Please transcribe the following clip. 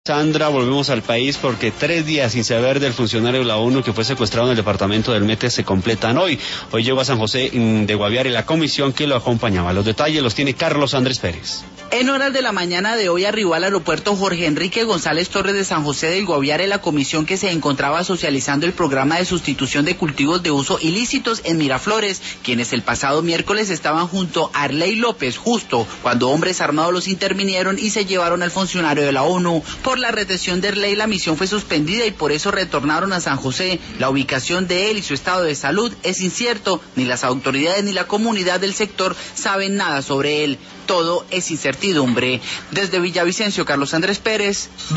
Sandra, volvemos al país porque 3 días sin saber del funcionario de la ONU que fue secuestrado en el departamento del Meta se completan hoy. Hoy llegó a San José de Guaviare la comisión que lo acompañaba. Los detalles los tiene Carlos Andrés Pérez. En horas de la mañana de hoy arribó al aeropuerto Jorge Enrique González Torres de San José del Guaviare la comisión que se encontraba socializando el programa de sustitución de cultivos de uso ilícitos en Miraflores, quienes el pasado miércoles estaban junto a Arley López, justo cuando hombres armados los intervinieron y se llevaron al funcionario de la ONU. Por la retención de Arley, la misión fue suspendida y por eso retornaron a San José. La ubicación de él y su estado de salud es incierto, ni las autoridades ni la comunidad del sector saben nada sobre él. Todo es incertidumbre. Desde Villavicencio, Carlos Andrés Pérez.